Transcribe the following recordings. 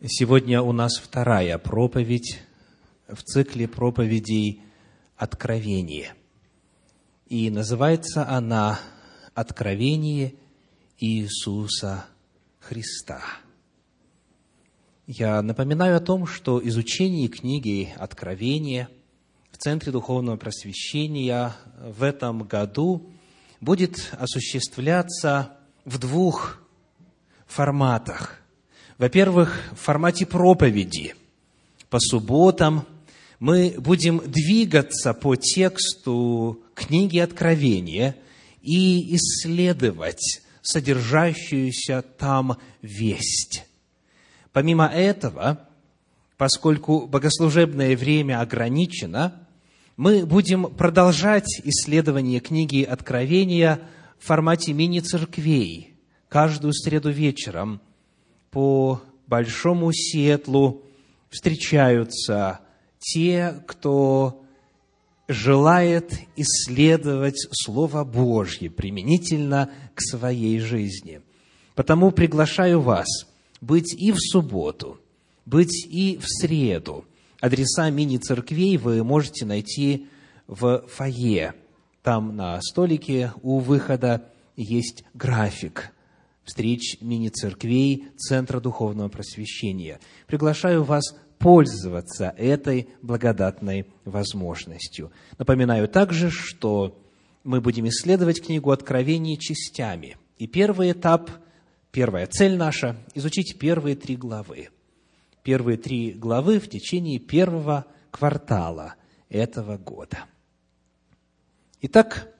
Сегодня у нас вторая проповедь в цикле проповедей «Откровение». И называется она «Откровение Иисуса Христа». Я напоминаю о том, что изучение книги «Откровение» в Центре Духовного Просвещения в этом году будет осуществляться в двух форматах. Во-первых, в формате проповеди. По субботам мы будем двигаться по тексту книги Откровения и исследовать содержащуюся там весть. Помимо этого, поскольку богослужебное время ограничено, мы будем продолжать исследование книги Откровения в формате мини-церквей каждую среду вечером. По Большому Сиэтлу встречаются те, кто желает исследовать Слово Божье применительно к своей жизни. Потому приглашаю вас быть и в субботу, быть и в среду. Адреса мини-церквей вы можете найти в фойе. Там на столике у выхода есть график встреч мини-церквей Центра Духовного Просвещения. Приглашаю вас пользоваться этой благодатной возможностью. Напоминаю также, что мы будем исследовать книгу Откровения частями. И первый этап, первая цель наша – изучить первые 3 главы. Первые 3 главы в течение первого квартала этого года. Итак,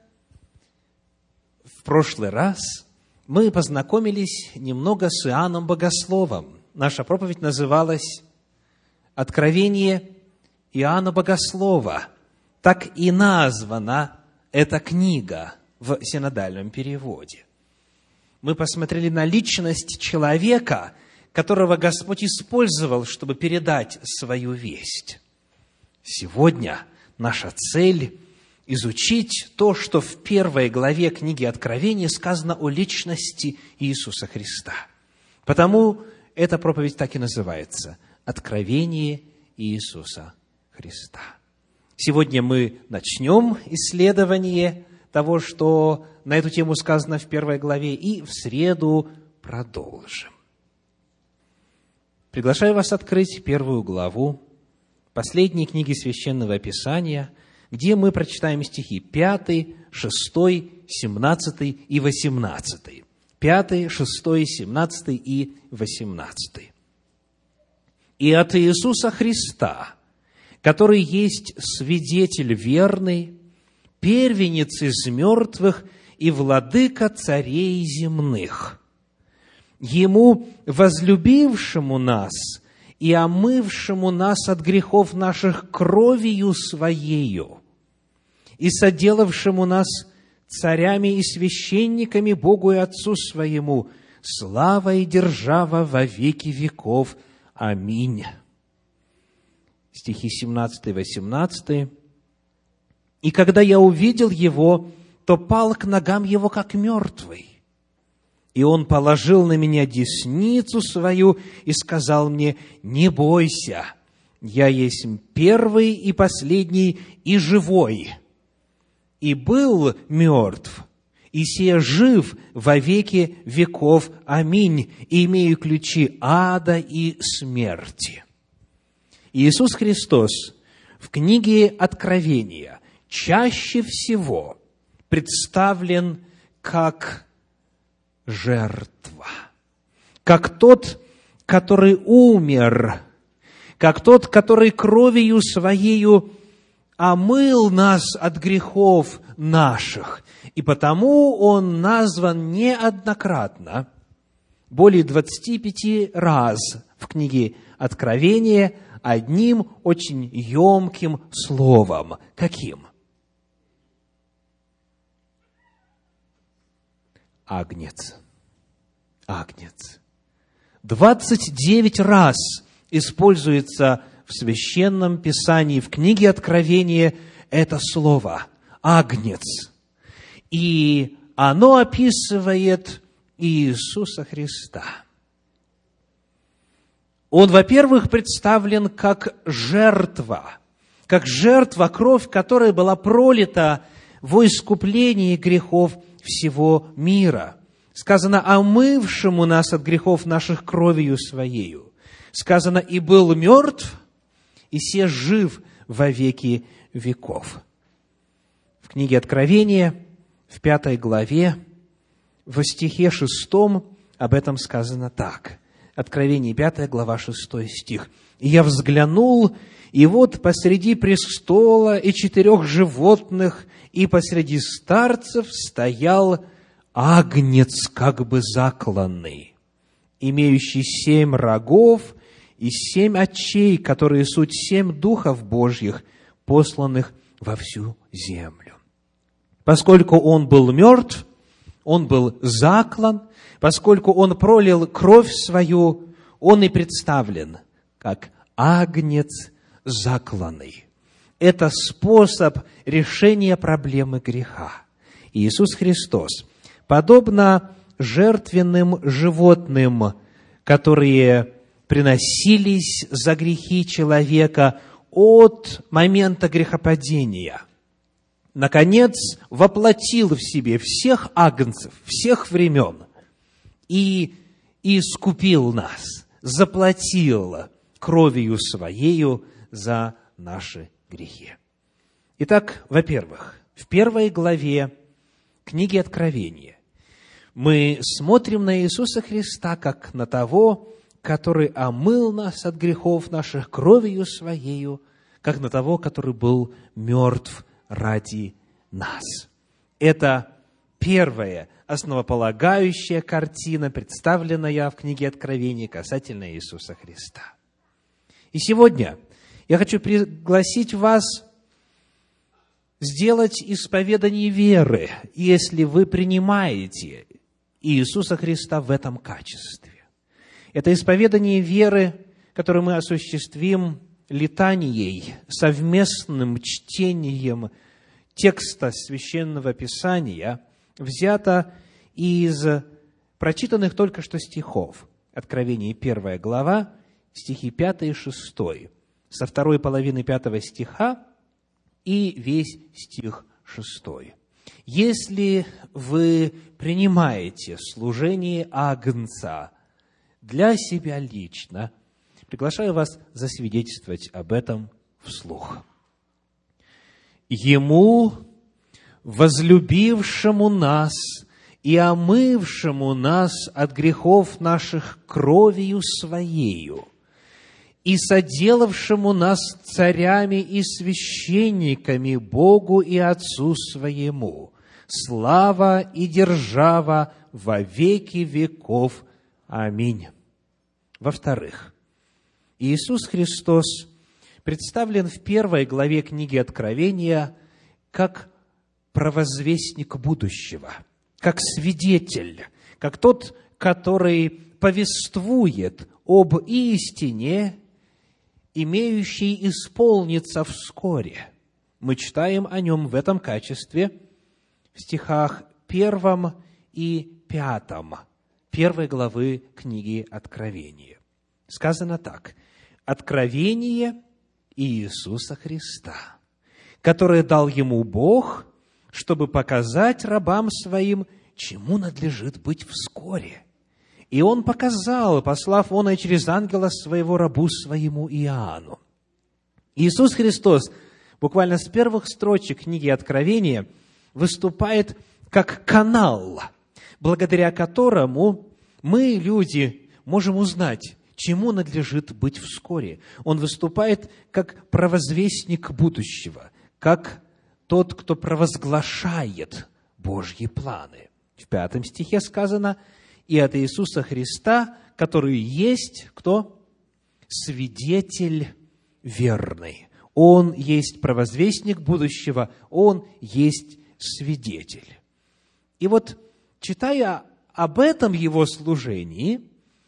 в прошлый раз мы познакомились немного с Иоанном Богословом. Наша проповедь называлась «Откровение Иоанна Богослова». Так и названа эта книга в синодальном переводе. Мы посмотрели на личность человека, которого Господь использовал, чтобы передать свою весть. Сегодня наша цель – изучить то, что в 1 главе книги Откровения сказано о личности Иисуса Христа. Потому эта проповедь так и называется «Откровение Иисуса Христа». Сегодня мы начнем исследование того, что на эту тему сказано в 1 главе, и в среду продолжим. Приглашаю вас открыть 1 главу последней книги Священного Писания, где мы прочитаем стихи 5, 6, 17 и 18. 5, 6, 17 и 18. «И от Иисуса Христа, который есть свидетель верный, первенец из мертвых и владыка царей земных, Ему, возлюбившему нас и омывшему нас от грехов наших кровью Своею, и соделавшему нас царями и священниками Богу и Отцу Своему, слава и держава во веки веков. Аминь». Стихи 17 и 18. «И когда я увидел Его, то пал к ногам Его, как мертвый. И Он положил на меня десницу Свою и сказал мне: не бойся, я есть первый и последний и живой. И был мертв, и сия жив во веки веков. Аминь. И имею ключи ада и смерти». Иисус Христос в книге Откровения чаще всего представлен как жертва, как тот, который умер, как тот, который кровью Своею омыл нас от грехов наших. И потому Он назван неоднократно, более 25 раз в книге Откровения, одним очень емким словом. Каким? Агнец. Агнец. 29 раз используется в Священном Писании, в книге Откровения, это слово «агнец». И оно описывает Иисуса Христа. Он, во-первых, представлен как жертва, кровь, которая была пролита во искуплении грехов всего мира. Сказано: омывшему нас от грехов наших кровью Своею. Сказано: и был мертв, и се жив во веки веков. В книге Откровения, в 5 главе, в стихе 6 об этом сказано так. Откровение, 5 глава, 6 стих. «И я взглянул, и вот посреди престола и 4 животных, и посреди старцев стоял агнец, как бы закланный, имеющий 7 рогов и 7 очей, которые суть 7 духов Божьих, посланных во всю землю. Поскольку он был мертв, он был заклан, поскольку он пролил кровь свою, он и представлен как агнец закланный. Это способ решения проблемы греха. Иисус Христос, подобно жертвенным животным, которые приносились за грехи человека от момента грехопадения, наконец воплотил в себе всех агнцев, всех времен и искупил нас, заплатил кровью Своею за наши грехи. Итак, во-первых, в 1 главе книги Откровения мы смотрим на Иисуса Христа как на того, который омыл нас от грехов наших кровью Своею, как на того, который был мертв ради нас. Это первая основополагающая картина, представленная в книге Откровения касательно Иисуса Христа. И сегодня я хочу пригласить вас сделать исповедание веры, если вы принимаете Иисуса Христа в этом качестве. Это исповедание веры, которое мы осуществим литанией, совместным чтением текста Священного Писания, взято из прочитанных только что стихов. Откровение 1 глава, стихи 5 и 6, со второй половины 5 стиха и весь стих 6. Если вы принимаете служение Агнца для себя лично, приглашаю вас засвидетельствовать об этом вслух. Ему, возлюбившему нас и омывшему нас от грехов наших кровью Своею, и соделавшему нас царями и священниками Богу и Отцу Своему, слава и держава во веки веков. Аминь. Во-вторых, Иисус Христос представлен в 1 главе книги Откровения как провозвестник будущего, как свидетель, как тот, который повествует об истине, имеющей исполниться вскоре. Мы читаем о нем в этом качестве в стихах 1 и 5 1 главы книги Откровения. Сказано так: «Откровение Иисуса Христа, которое дал Ему Бог, чтобы показать рабам Своим, чему надлежит быть вскоре. И Он показал, послав Он и через ангела Своего рабу Своему Иоанну». Иисус Христос буквально с первых строчек книги Откровения выступает как канал, благодаря которому мы, люди, можем узнать, чему надлежит быть вскоре. Он выступает как провозвестник будущего, как тот, кто провозглашает Божьи планы. В 5 стихе сказано: «И от Иисуса Христа, который есть» кто? Свидетель верный. Он есть провозвестник будущего, Он есть свидетель. И вот, читая об этом Его служении,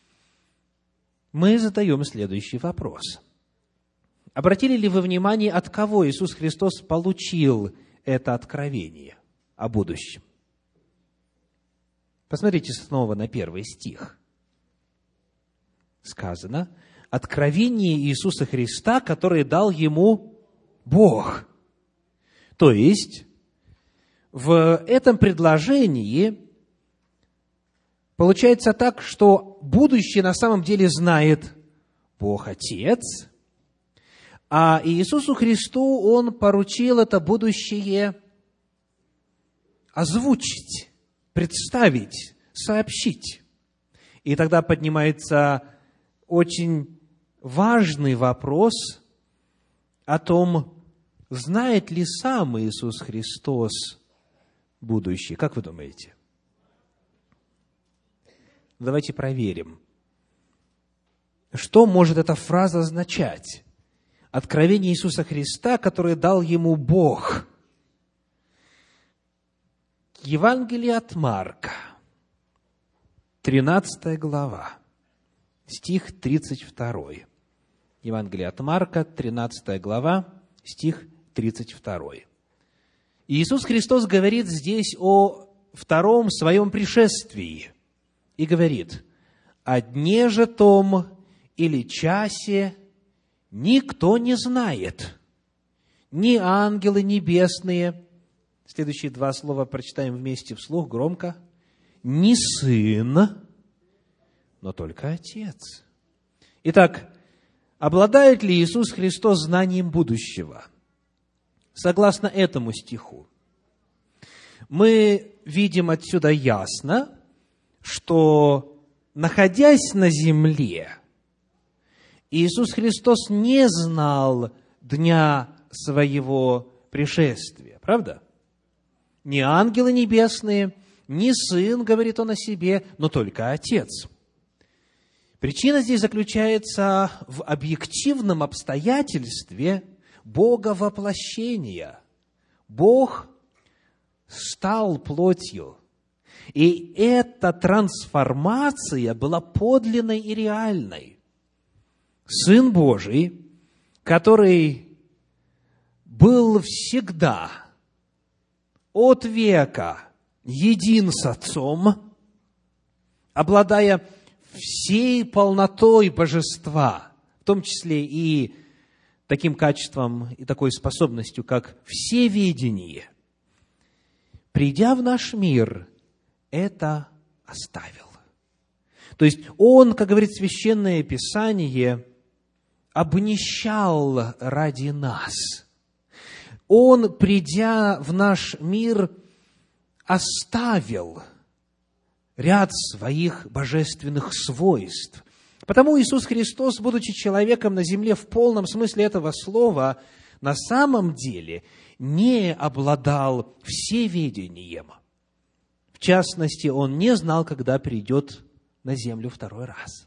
мы задаем следующий вопрос. Обратили ли вы внимание, от кого Иисус Христос получил это откровение о будущем? Посмотрите снова на 1 стих. Сказано: откровение Иисуса Христа, которое дал ему Бог. То есть, в этом предложении получается так, что будущее на самом деле знает Бог Отец, а Иисусу Христу Он поручил это будущее озвучить, представить, сообщить. И тогда поднимается очень важный вопрос о том, знает ли сам Иисус Христос будущее. Как вы думаете? Давайте проверим. Что может эта фраза означать? Откровение Иисуса Христа, которое дал ему Бог. Евангелие от Марка, 13 глава, стих 32. Евангелие от Марка, 13 глава, стих 32. Иисус Христос говорит здесь о втором своем пришествии и говорит: «О дне же том или часе никто не знает, ни ангелы небесные». Следующие два слова прочитаем вместе вслух, громко. «Ни Сын, но только Отец». Итак, обладает ли Иисус Христос знанием будущего? Согласно этому стиху, мы видим отсюда ясно, что, находясь на земле, Иисус Христос не знал дня своего пришествия. Правда? Ни ангелы небесные, ни Сын, говорит Он о себе, но только Отец. Причина здесь заключается в объективном обстоятельстве Бога воплощения. Бог стал плотью. И эта трансформация была подлинной и реальной. Сын Божий, который был всегда, от века, един с Отцом, обладая всей полнотой божества, в том числе и таким качеством и такой способностью, как всеведение, придя в наш мир, это оставил. То есть Он, как говорит Священное Писание, обнищал ради нас. Он, придя в наш мир, оставил ряд своих божественных свойств. Потому Иисус Христос, будучи человеком на земле в полном смысле этого слова, на самом деле не обладал всеведением. В частности, Он не знал, когда придет на землю второй раз.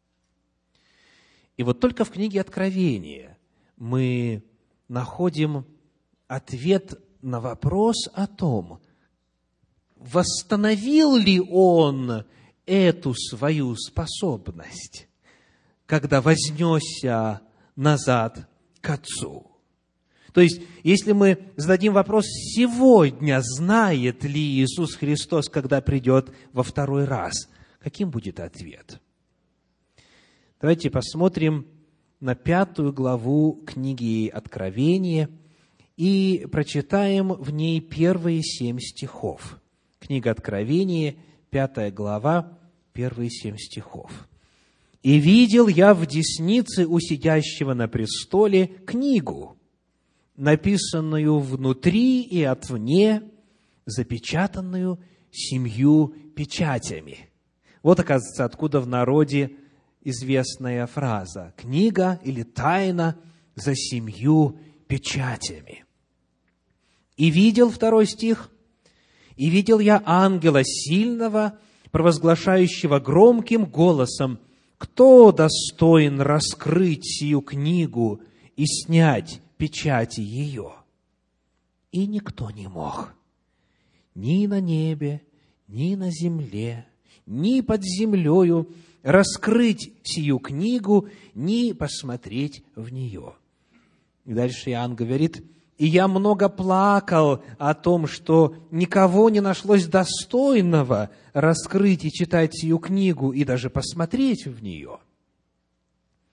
И вот только в книге Откровения мы находим ответ на вопрос о том, восстановил ли Он эту свою способность, когда вознесся назад к Отцу. То есть, если мы зададим вопрос сегодня, знает ли Иисус Христос, когда придет во второй раз, каким будет ответ? Давайте посмотрим на 5 главу книги Откровения и прочитаем в ней первые 7 стихов. Книга Откровения, 5 глава, первые 7 стихов. «И видел я в деснице у сидящего на престоле книгу, написанную внутри и отвне, запечатанную 7 печатями». Вот, оказывается, откуда в народе известная фраза «книга» или «тайна за 7 печатями». «И видел», 2 стих, «и видел я ангела сильного, провозглашающего громким голосом: кто достоин раскрыть сию книгу и снять печати ее? И никто не мог, ни на небе, ни на земле, ни под землею, раскрыть сию книгу, ни посмотреть в нее». И дальше Иоанн говорит: «И я много плакал о том, что никого не нашлось достойного раскрыть и читать сию книгу, и даже посмотреть в нее».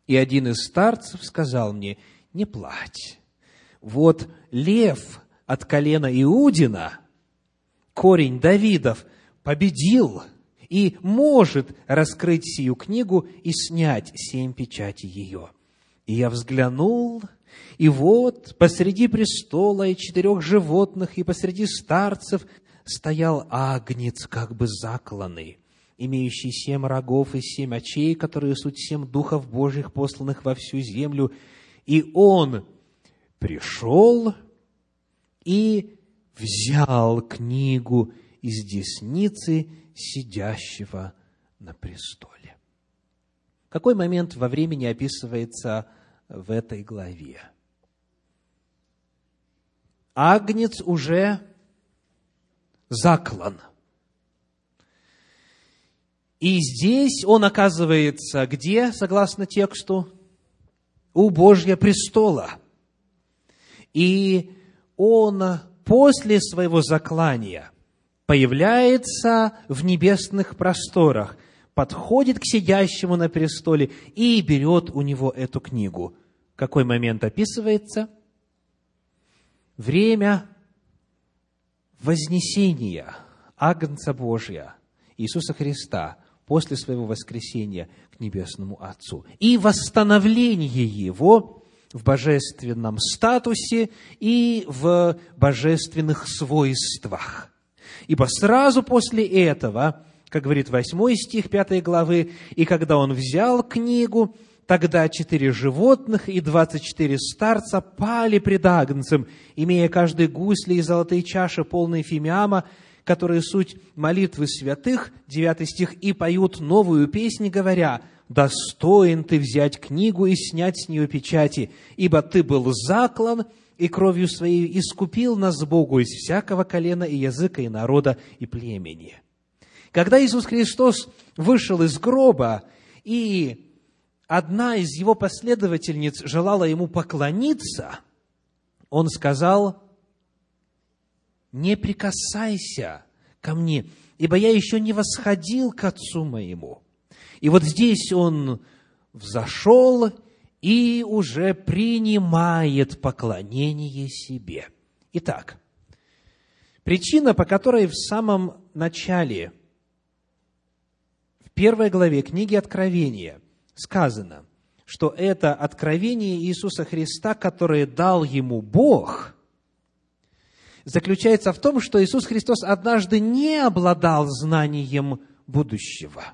И один из старцев сказал мне: не плачь. Вот лев от колена Иудина, корень Давидов, победил и может раскрыть сию книгу и снять 7 печатей ее. И я взглянул, и вот посреди престола и 4 животных, и посреди старцев стоял агнец, как бы закланный, имеющий 7 рогов и 7 очей, которые суть 7 духов Божьих, посланных во всю землю. И он пришел и взял книгу из десницы сидящего на престоле. Какой момент во времени описывается в этой главе? Агнец уже заклан. И здесь он оказывается где, согласно тексту? У Божьего престола. И он после своего заклания появляется в небесных просторах, подходит к сидящему на престоле и берет у него эту книгу. Какой момент описывается? Время вознесения Агнца Божия, Иисуса Христа, после своего воскресения к небесному Отцу. И восстановление Его в божественном статусе и в божественных свойствах. Ибо сразу после этого, как говорит 8 стих 5 главы, «И когда он взял книгу, тогда 4 животных и 24 старца пали пред Агнцем, имея каждый гусли и золотые чаши, полные фимиама, которые суть молитвы святых», 9 стих, «и поют новую песнь, говоря: достоин ты взять книгу и снять с нее печати, ибо ты был заклан, и кровью своей искупил нас Богу из всякого колена и языка, и народа, и племени». Когда Иисус Христос вышел из гроба, и одна из его последовательниц желала ему поклониться, он сказал: не прикасайся ко мне, ибо я еще не восходил к Отцу моему. И вот здесь он взошел и уже принимает поклонение себе. Итак, причина, по которой в самом начале, в 1 главе книги Откровения сказано, что это откровение Иисуса Христа, которое дал ему Бог, заключается в том, что Иисус Христос однажды не обладал знанием будущего.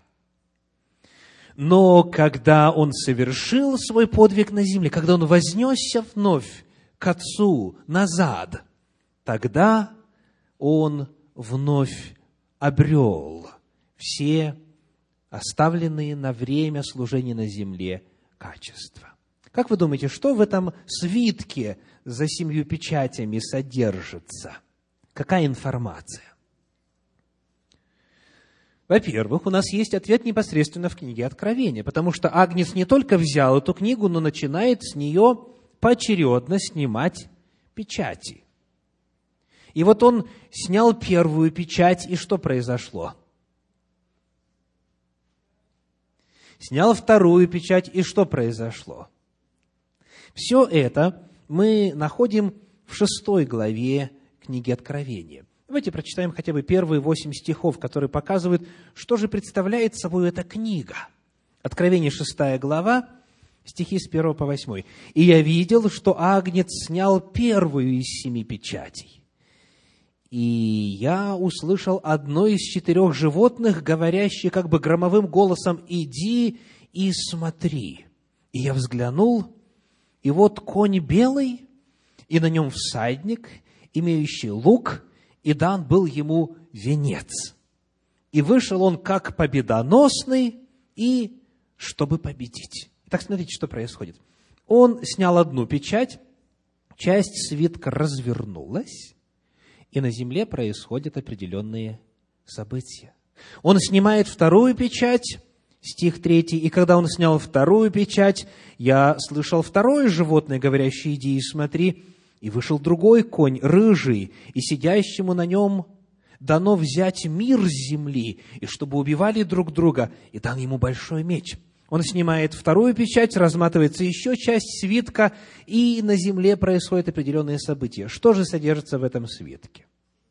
Но когда Он совершил свой подвиг на земле, когда Он вознесся вновь к Отцу назад, тогда Он вновь обрел все оставленные на время служения на земле качества. Как вы думаете, что в этом свитке за 7 печатями содержится? Какая информация? Во-первых, у нас есть ответ непосредственно в книге Откровения, потому что Агнец не только взял эту книгу, но начинает с нее поочередно снимать печати. И вот он снял первую печать, и что произошло? Снял вторую печать, и что произошло? Все это мы находим в 6 главе книги Откровения. Давайте прочитаем хотя бы первые 8 стихов, которые показывают, что же представляет собой эта книга. Откровение 6 глава, стихи с 1 по 8. «И я видел, что Агнец снял первую из 7 печатей. И я услышал одно из 4 животных, говорящее как бы громовым голосом: иди и смотри. И я взглянул, и вот конь белый, и на нем всадник, имеющий лук, и дан был ему венец. И вышел он как победоносный, и чтобы победить». Итак, смотрите, что происходит. Он снял одну печать, часть свитка развернулась, и на земле происходят определенные события. Он снимает вторую печать, стих 3, «И когда он снял вторую печать, я слышал второе животное, говорящее: иди и смотри. И вышел другой конь, рыжий, и сидящему на нем дано взять мир с земли, и чтобы убивали друг друга, и дан ему большой меч. Он снимает вторую печать, разматывается еще часть свитка, и на земле происходят определенные события. Что же содержится в этом свитке?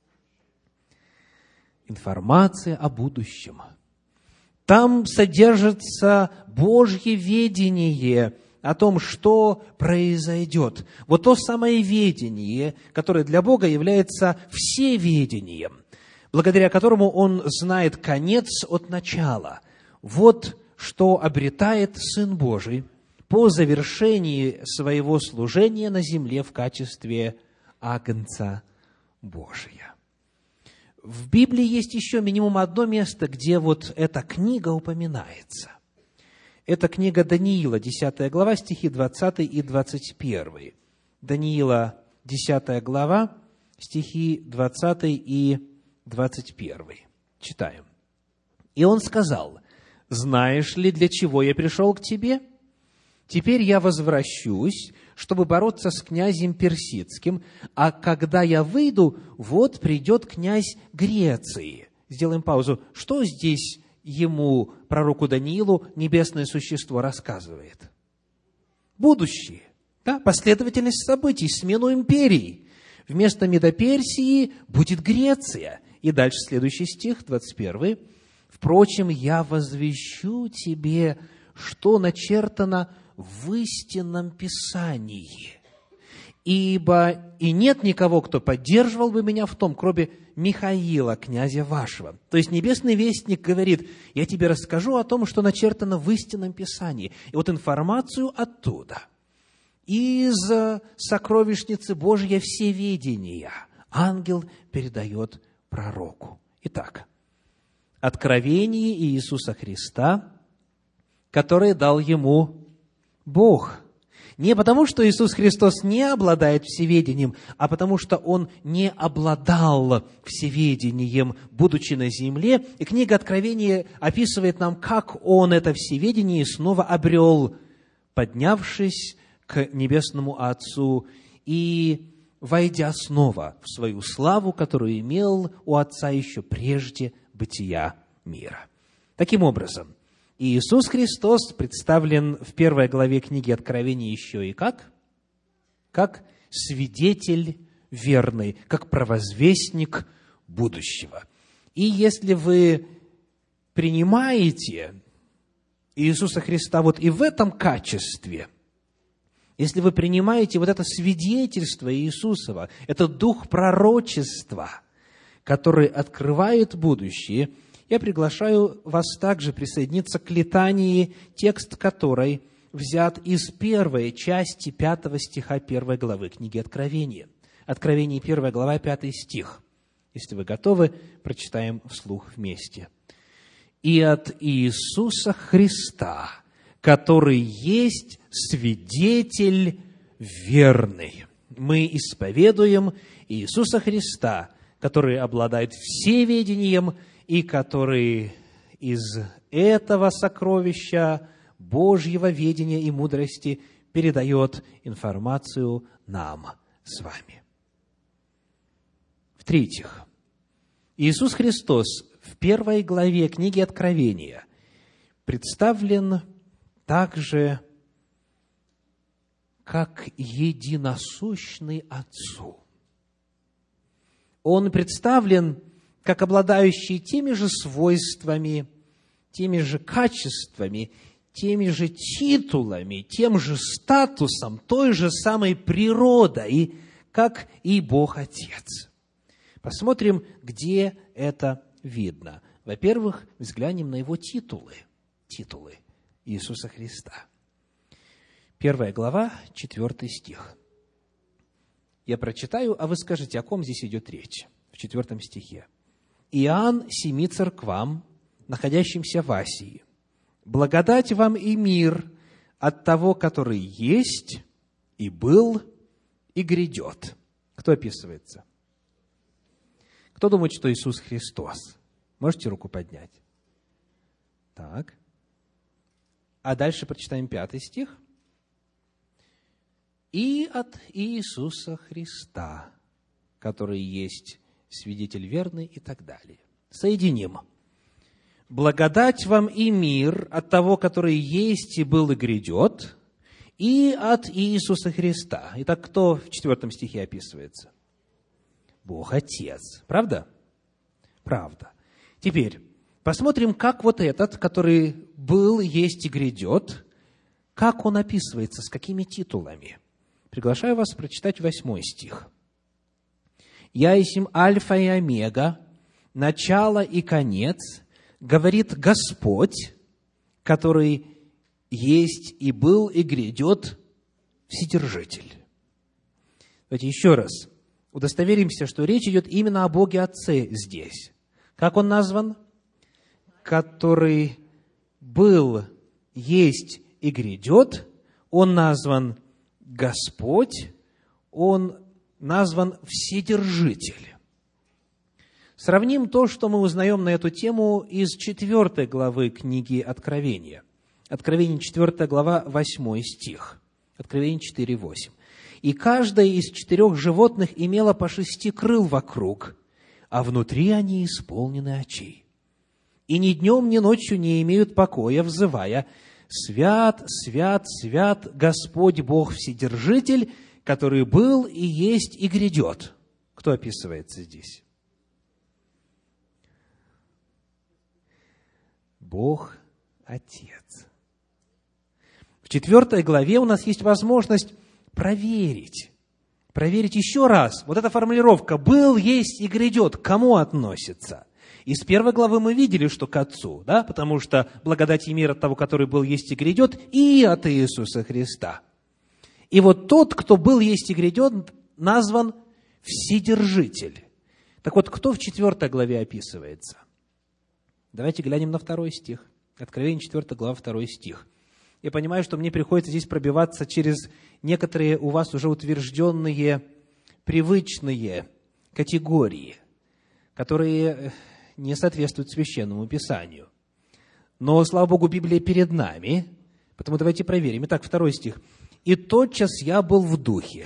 Информация о будущем. Там содержится Божье ведение о том, что произойдет. Вот то самое ведение, которое для Бога является всеведением, благодаря которому Он знает конец от начала. Вот что обретает Сын Божий по завершении своего служения на земле в качестве Агнца Божия. В Библии есть еще минимум одно место, где вот эта книга упоминается. Это книга Даниила, 10 глава, стихи 20 и 21. Даниила, 10 глава, стихи 20 и 21. Читаем. «И он сказал: знаешь ли, для чего я пришел к тебе? Теперь я возвращусь, чтобы бороться с князем персидским, а когда я выйду, вот придет князь Греции». Сделаем паузу. Что здесь ему, пророку Даниилу, небесное существо рассказывает? Будущее, да? Последовательность событий, смену империй. Вместо Медоперсии будет Греция. И дальше следующий стих, 21. «Впрочем, я возвещу тебе, что начертано в истинном Писании. Ибо и нет никого, кто поддерживал бы меня в том, кроме Михаила, князя вашего». То есть небесный вестник говорит: я тебе расскажу о том, что начертано в истинном Писании. И вот информацию оттуда, из сокровищницы Божьей всеведения, ангел передает пророку. Итак, откровение Иисуса Христа, которое дал ему Бог. Не потому, что Иисус Христос не обладает всеведением, а потому, что Он не обладал всеведением, будучи на земле. И книга Откровения описывает нам, как Он это всеведение снова обрел, поднявшись к небесному Отцу и войдя снова в свою славу, которую имел у Отца еще прежде бытия мира. Таким образом, Иисус Христос представлен в 1 главе книги Откровения еще и как? Как свидетель верный, как провозвестник будущего. И если вы принимаете Иисуса Христа вот и в этом качестве, если вы принимаете вот это свидетельство Иисусова, этот дух пророчества, который открывает будущее, я приглашаю вас также присоединиться к литании, текст которой взят из первой части 5 стиха 1 главы книги Откровения. Откровение 1 глава, 5 стих. Если вы готовы, прочитаем вслух вместе. «И от Иисуса Христа, который есть свидетель верный, мы исповедуем Иисуса Христа, который обладает всеведением и который из этого сокровища Божьего ведения и мудрости передает информацию нам с вами». В-третьих, Иисус Христос в 1 главе книги Откровения представлен также как единосущный Отцу. Он представлен как обладающий теми же свойствами, теми же качествами, теми же титулами, тем же статусом, той же самой природой, как и Бог Отец. Посмотрим, где это видно. Во-первых, взглянем на его титулы Иисуса Христа. 1 глава, 4 стих. Я прочитаю, а вы скажете, о ком здесь идет речь. В 4 стихе. «Иоанн семи церквам, находящимся в Асии, благодать вам и мир от того, который есть, и был, и грядет». Кто описывается? Кто думает, что Иисус Христос? Можете руку поднять? Так. А дальше прочитаем 5 стих. «И от Иисуса Христа, который есть свидетель верный», и так далее. Соединим. Благодать вам и мир от того, который есть и был и грядет, и от Иисуса Христа. Итак, кто в 4 стихе описывается? Бог Отец. Правда? Правда. Теперь посмотрим, как вот этот, который был, есть и грядет, как он описывается, с какими титулами. Приглашаю вас прочитать 8 стих. «Я есмь Альфа и Омега, начало и конец, говорит Господь, который есть и был и грядет, Вседержитель». Давайте еще раз удостоверимся, что речь идет именно о Боге Отце здесь. Как он назван? Который был, есть и грядет. Он назван Господь, он назван Вседержитель. Сравним то, что мы узнаем на эту тему из 4 главы книги Откровения. Откровение 4 глава, 8 стих. Откровение 4, 8. «И каждое из 4 животных имело по 6 крыл вокруг, а внутри они исполнены очей. И ни днем, ни ночью не имеют покоя, взывая: Свят, свят, свят Господь Бог Вседержитель, который был и есть и грядет». Кто описывается здесь? Бог Отец. В 4 главе у нас есть возможность проверить еще раз. Вот эта формулировка «был, есть и грядет» к кому относится? Из 1 главы мы видели, что к Отцу, да? Потому что благодать и мир от того, который был, есть и грядет, и от Иисуса Христа. И вот тот, кто был, есть и грядет, назван Вседержитель. Так вот, кто в 4 главе описывается? Давайте глянем на 2 стих. Откровение 4 глава, 2 стих. Я понимаю, что мне приходится здесь пробиваться через некоторые у вас уже утвержденные, привычные категории, которые не соответствуют Священному Писанию. Но, слава Богу, Библия перед нами, потому давайте проверим. Итак, 2 стих. «И тотчас я был в духе,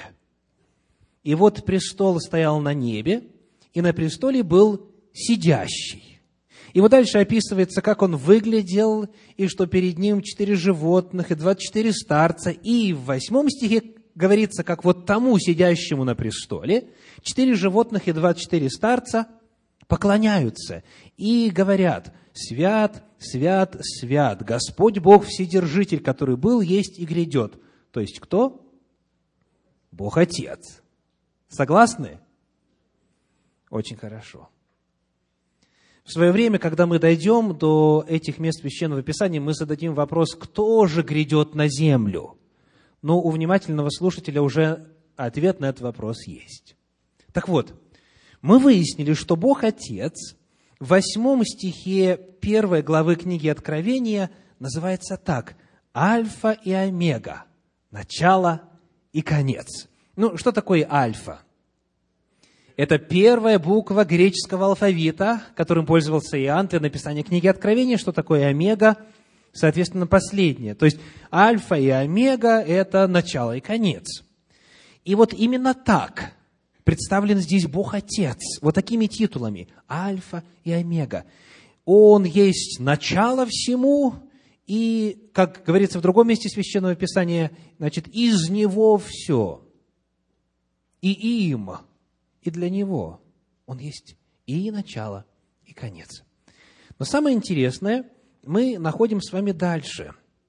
и вот престол стоял на небе, и на престоле был сидящий». И вот дальше описывается, как он выглядел, и что перед ним 4 животных и 24 старца. И в 8 стихе говорится, как вот тому, сидящему на престоле, 4 животных и 24 старца поклоняются и говорят: «Свят, свят, свят, Господь Бог Вседержитель, который был, есть и грядет». То есть кто? Бог Отец. Согласны? Очень хорошо. В свое время, когда мы дойдем до этих мест Священного Писания, мы зададим вопрос, кто же грядет на землю? Но у внимательного слушателя уже ответ на этот вопрос есть. Так вот, мы выяснили, что Бог Отец в 8 стихе 1 главы книги Откровения называется так: Альфа и Омега, начало и конец. Ну, что такое Альфа? Это первая буква греческого алфавита, которым пользовался Иоанн для написания книги Откровения. Что такое Омега? Соответственно, последнее. То есть Альфа и Омега – это начало и конец. И вот именно так представлен здесь Бог Отец, вот такими титулами: Альфа и Омега. Он есть начало всему, и, как говорится в другом месте Священного Писания, значит, из Него все, и им, и для Него. Он есть и начало, и конец. Но самое интересное, мы находим с вами дальше.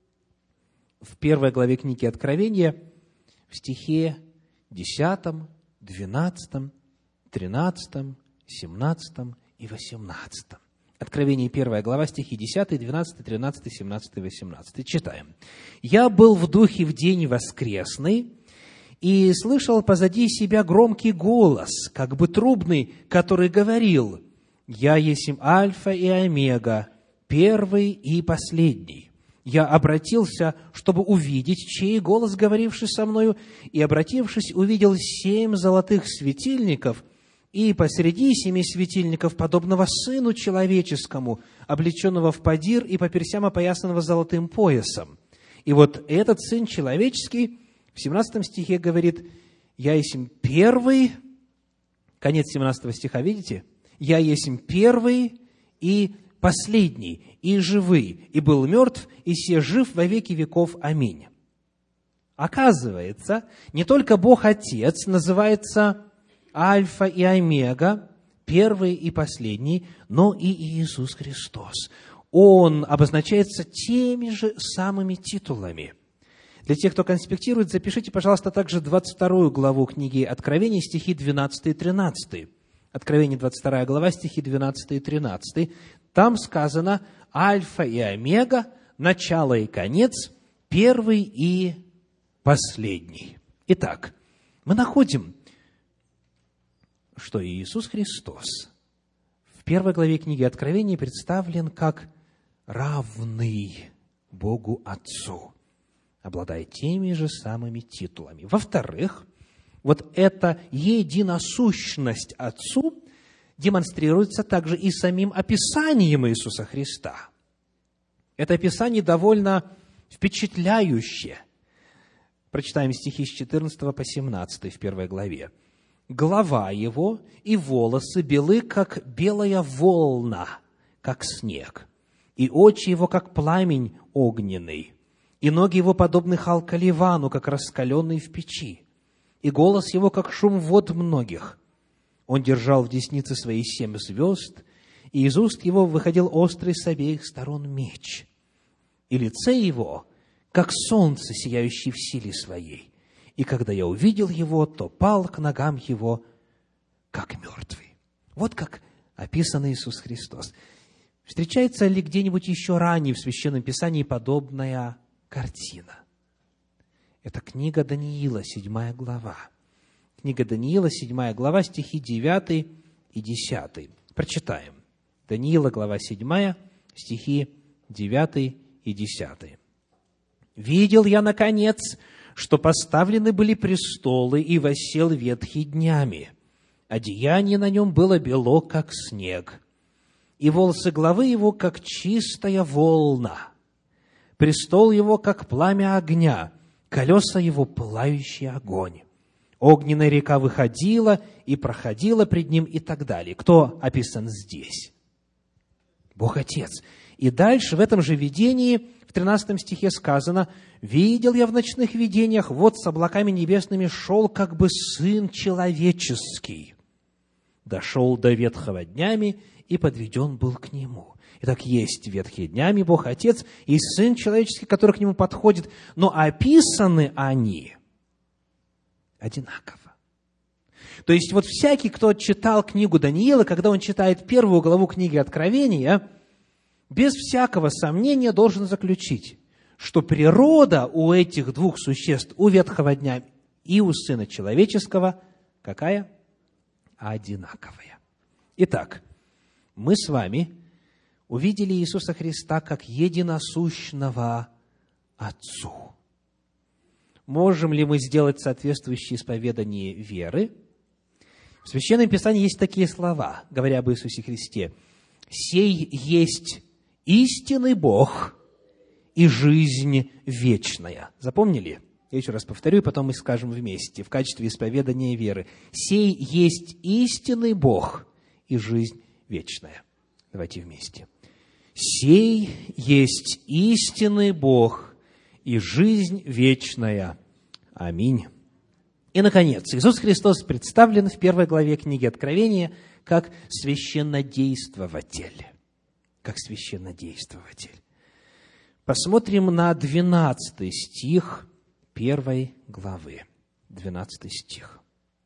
В 1 главе книги Откровения, в стихе 10, 12, 13, 17 и 18. Откровение 1 глава, стихи 10, 12, 13, 17 и 18. Читаем. «Я был в духе в день воскресный, и слышал позади себя громкий голос, как бы трубный, который говорил: «Я есмь Альфа и Омега, первый и последний». Я обратился, чтобы увидеть, чей голос, говоривший со мною, и, обратившись, увидел 7 золотых светильников, и посреди 7 светильников, подобного Сыну Человеческому, облеченного в подир и по персям опоясанного золотым поясом. И вот этот Сын Человеческий в 17 стихе говорит: «Я есмь первый», конец 17 стиха, видите? «Я есмь первый и последний, и живый, и был мертв, и се жив во веки веков. Аминь». Оказывается, не только Бог Отец называется Альфа и Омега, первый и последний, но и Иисус Христос. Он обозначается теми же самыми титулами. Для тех, кто конспектирует, запишите, пожалуйста, также 22 главу книги Откровения, стихи 12 и 13. Откровение, 22 глава, стихи 12 и 13. Там сказано: «Альфа и Омега, начало и конец, первый и последний». Итак, мы находим, что Иисус Христос в первой главе книги Откровения представлен как равный Богу Отцу, обладая теми же самыми титулами. Во-вторых, вот эта единосущность Отцу демонстрируется также и самим описанием Иисуса Христа. Это описание довольно впечатляющее. Прочитаем стихи с 14 по 17 в первой главе. «Голова его и волосы белы, как белая волна, как снег, и очи его, как пламень огненный, и ноги его подобны халкаливану, как раскаленный в печи, и голос его, как шум вод многих. Он держал в деснице своей 7 звезд, и из уст его выходил острый с обеих сторон меч, и лице его, как солнце, сияющее в силе своей. И когда я увидел его, то пал к ногам его, как мертвый». Вот как описан Иисус Христос. Встречается ли где-нибудь еще ранее в Священном Писании подобная картина? Это книга Даниила, 7 глава. Книга Даниила, 7 глава, стихи 9 и 10. Прочитаем. Даниила, глава 7, стихи 9 и 10. «Видел я, наконец, что поставлены были престолы, и воссел ветхий днями. Одеяние на нем было бело, как снег, и волосы главы его, как чистая волна. Престол его, как пламя огня, колеса его, пылающий огонь. Огненная река выходила и проходила пред ним», и так далее. Кто описан здесь? Бог Отец. И дальше в этом же видении, в 13 стихе сказано: «Видел я в ночных видениях, вот с облаками небесными шел, как бы Сын Человеческий. Дошел до ветхого днями, и подведен был к Нему». Итак, есть ветхие днями Бог Отец и Сын Человеческий, который к Нему подходит, но описаны они одинаково. То есть, вот всякий, кто читал книгу Даниила, когда он читает первую главу книги Откровения, без всякого сомнения должен заключить, что природа у этих двух существ, у ветхого дня и у Сына Человеческого, какая? Одинаковая. Итак, мы с вами увидели Иисуса Христа как единосущного Отцу. Можем ли мы сделать соответствующее исповедание веры? В Священном Писании есть такие слова, говоря об Иисусе Христе: «Сей есть истинный Бог и жизнь вечная». Запомнили? Я еще раз повторю, и потом мы скажем вместе в качестве исповедания веры. «Сей есть истинный Бог и жизнь вечная». Давайте вместе. «Сей есть истинный Бог и жизнь вечная». Аминь. И, наконец, Иисус Христос представлен в первой главе книги Откровения как священнодействователь. Как священнодействователь. Посмотрим на 12 стих 1 главы. 12 стих.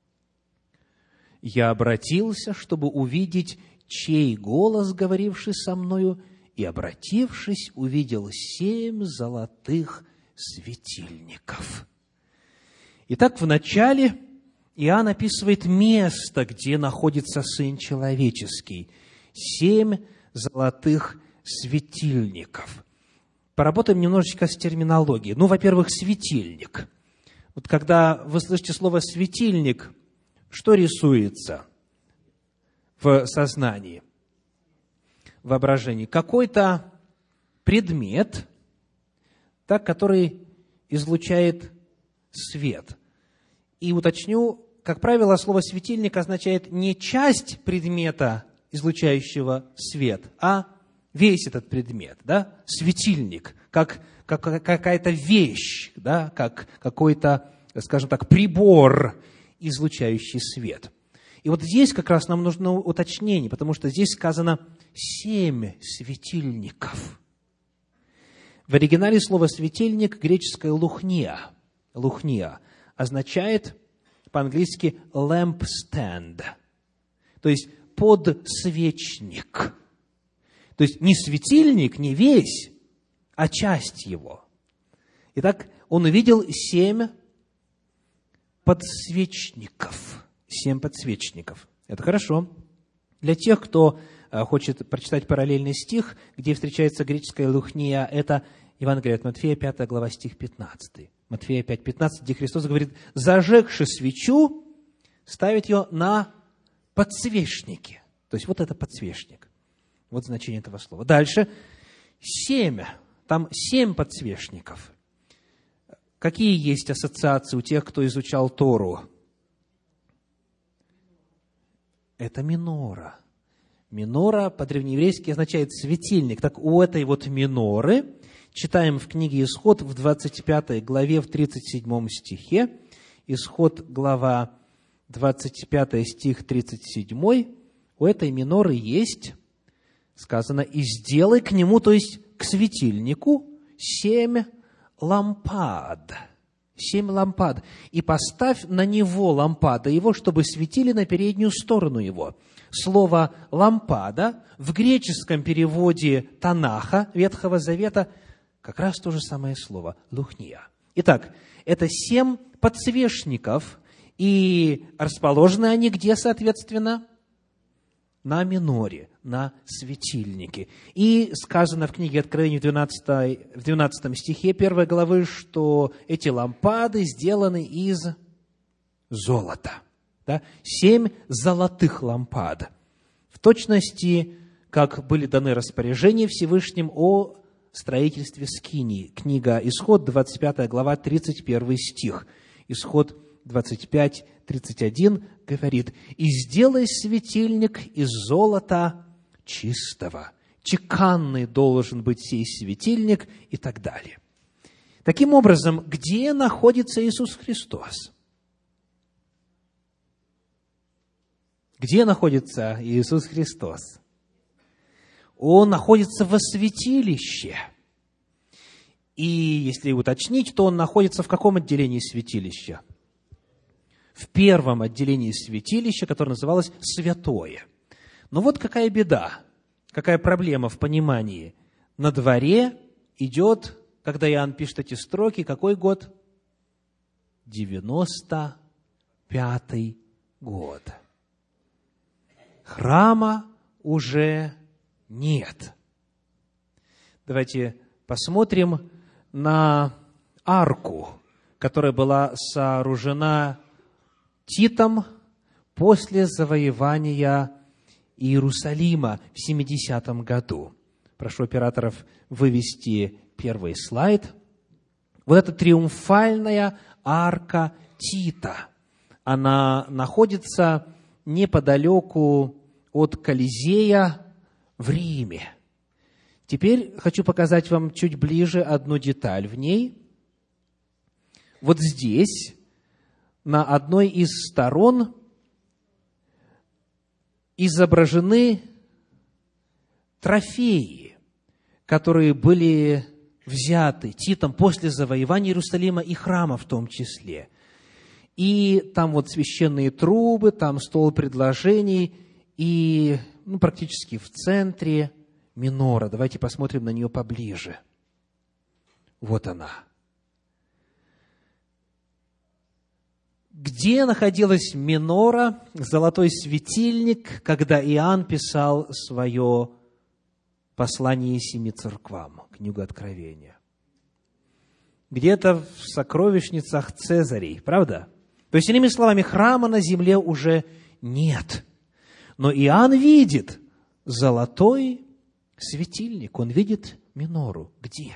«Я обратился, чтобы увидеть, чей голос, говоривший со мною, и, обратившись, увидел 7 золотых светильников». Итак, вначале Иоанн описывает место, где находится Сын Человеческий. 7 золотых светильников. Поработаем немножечко с терминологией. Во-первых, светильник. Вот когда вы слышите слово «светильник», что рисуется в сознании, в воображении? Какой-то предмет, который излучает свет. И уточню, как правило, слово «светильник» означает не часть предмета, излучающего свет, а весь этот предмет, да, светильник, как какая-то вещь, да, как какой-то, скажем так, прибор, излучающий свет. И вот здесь как раз нам нужно уточнение, потому что здесь сказано 7 светильников. В оригинале слово «светильник» греческое «лухния». «Лухния» означает по-английски «lampstand», то есть подсвечник. То есть не светильник, не весь, а часть его. Итак, он увидел 7 подсвечников. 7 подсвечников. Это хорошо. Для тех, кто хочет прочитать параллельный стих, где встречается греческая лухния, это Евангелие от Матфея, 5 глава, стих 15. Матфея 5, 15, где Христос говорит: «Зажегши свечу, ставит ее на подсвечнике». То есть вот это подсвечник. Вот значение этого слова. Дальше. 7. Там 7 подсвечников. Какие есть ассоциации у тех, кто изучал Тору? Это минора. Минора по-древнееврейски означает светильник. Так у этой вот миноры, читаем в книге Исход в 25 главе, в 37 стихе, Исход, глава 25 стих 37, у этой миноры есть, сказано: «И сделай к нему», то есть к светильнику, 7 лампад». 7 лампад. «И поставь на него лампады его, чтобы светили на переднюю сторону его». Слово «лампада» в греческом переводе Танаха, Ветхого Завета, как раз то же самое слово «лухния». Итак, это 7 подсвечников, и расположены они где, соответственно? На миноре, на светильнике. И сказано в книге Откровения в 12 стихе 1 главы, что эти лампады сделаны из золота. Да? 7 золотых лампад. В точности, как были даны распоряжения Всевышним о строительстве скинии. Книга Исход, 25 глава, 31 стих. Исход 25, 31 говорит: «И сделай светильник из золота чистого, чеканный должен быть сей светильник», и так далее. Таким образом, где находится Иисус Христос? Где находится Иисус Христос? Он находится во святилище. И если уточнить, то он находится в каком отделении святилища? В первом отделении святилища, которое называлось «святое». Но вот какая беда, какая проблема в понимании. На дворе идет, когда Иоанн пишет эти строки, какой год? 95-й год. Храма уже нет. Давайте посмотрим на арку, которая была сооружена Титом после завоевания Иерусалима в 70 году. Прошу операторов вывести первый слайд. Вот эта триумфальная арка Тита, она находится неподалеку от Колизея в Риме. Теперь хочу показать вам чуть ближе одну деталь в ней. Вот здесь, на одной из сторон, изображены трофеи, которые были взяты Титом после завоевания Иерусалима и храма в том числе. И там вот священные трубы, там стол предложений, и практически в центре минора. Давайте посмотрим на нее поближе. Вот она. Где находилась минора, золотой светильник, когда Иоанн писал свое послание 7 церквам, книгу Откровения? Где-то в сокровищницах Цезарей, правда? То есть, иными словами, храма на земле уже нет. Но Иоанн видит золотой светильник, он видит минору. Где?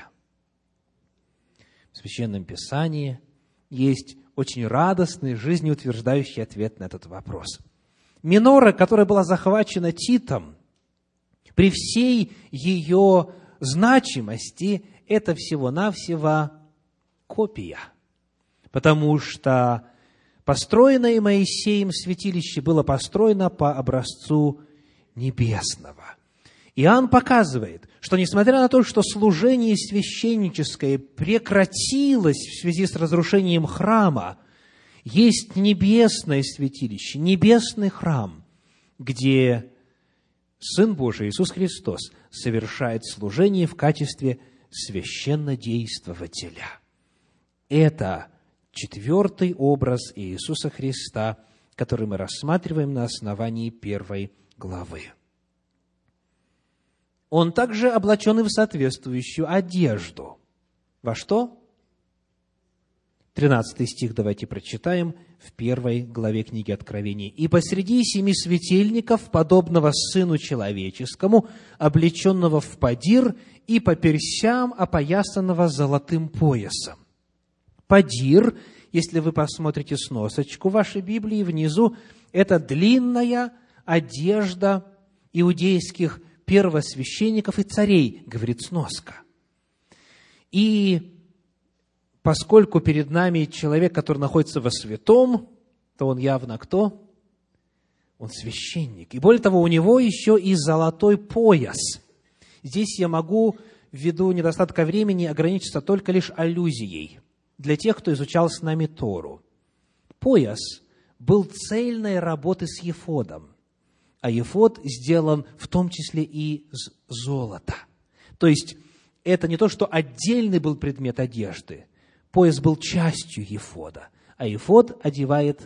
В Священном Писании есть очень радостный, жизнеутверждающий ответ на этот вопрос. Минора, которая была захвачена Титом При всей ее значимости это всего-навсего копия, потому что построенное Моисеем святилище было построено по образцу небесного. Иоанн показывает, что несмотря на то, что служение священническое прекратилось в связи с разрушением храма, есть небесное святилище, небесный храм, где Сын Божий Иисус Христос совершает служение в качестве священнодействователя. Это четвертый образ Иисуса Христа, который мы рассматриваем на основании 1 главы. Он также облачен и в соответствующую одежду. Во что? 13 стих давайте прочитаем в 1 главе книги Откровения. «И посреди 7 светильников, подобного Сыну Человеческому, облеченного в подир и по персям опоясанного золотым поясом». Подир, если вы посмотрите сносочку в вашей Библии внизу, это длинная одежда иудейских первосвященников и царей, говорит сноска. И поскольку перед нами человек, который находится во святом, то он явно кто? Он священник. И более того, у него еще и золотой пояс. Здесь я могу, ввиду недостатка времени, ограничиться только лишь аллюзией для тех, кто изучал с нами Тору. Пояс был цельной работы с ефодом, а ефод сделан в том числе и из золота. То есть, это не то, что отдельный был предмет одежды. Пояс был частью ефода, а ефод одевает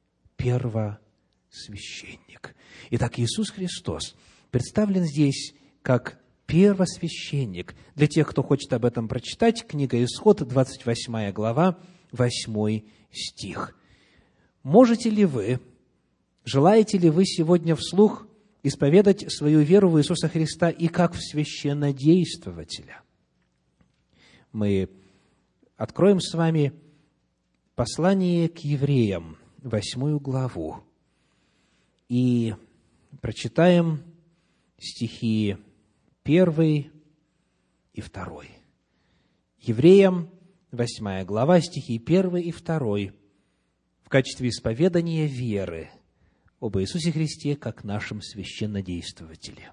первосвященник. Итак, Иисус Христос представлен здесь как первосвященник. Для тех, кто хочет об этом прочитать, книга Исход, 28 глава, 8 стих. Можете ли вы, желаете ли вы сегодня вслух исповедать свою веру в Иисуса Христа и как в священнодействователя? Мы откроем с вами послание к евреям, 8 главу, и прочитаем стихи 1 и 2. Евреям, 8 глава, стихи 1 и 2, в качестве исповедания веры об Иисусе Христе как нашем священнодействователе.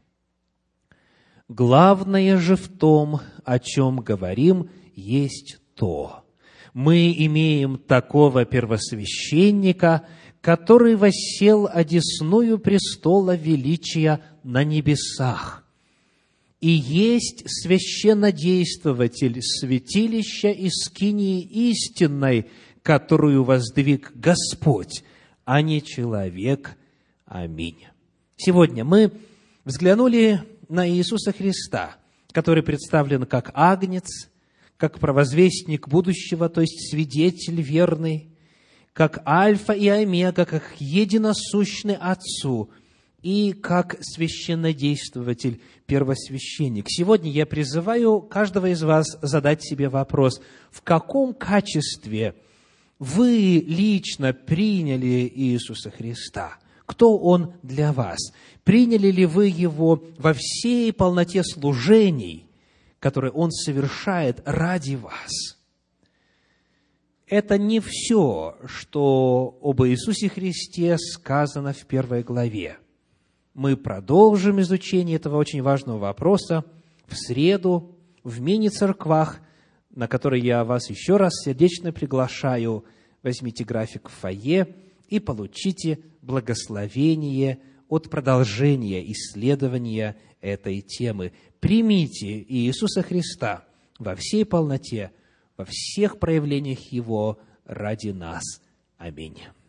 «Главное же в том, о чем говорим, есть то. Мы имеем такого первосвященника, который воссел одесную престола величия на небесах, и есть священнодействователь святилища и скинии истинной, которую воздвиг Господь, а не человек. Аминь». Сегодня мы взглянули на Иисуса Христа, который представлен как агнец, как провозвестник будущего, то есть свидетель верный, как альфа и омега, как единосущный Отцу и как священнодействователь, первосвященник. Сегодня я призываю каждого из вас задать себе вопрос, в каком качестве вы лично приняли Иисуса Христа? Кто Он для вас? Приняли ли вы Его во всей полноте служений, которые Он совершает ради вас? Это не все, что об Иисусе Христе сказано в 1 главе. Мы продолжим изучение этого очень важного вопроса в среду в мини-церквах, на которые я вас еще раз сердечно приглашаю. Возьмите график в фойе и получите благословение от продолжения исследования этой темы. Примите Иисуса Христа во всей полноте, во всех проявлениях Его ради нас. Аминь.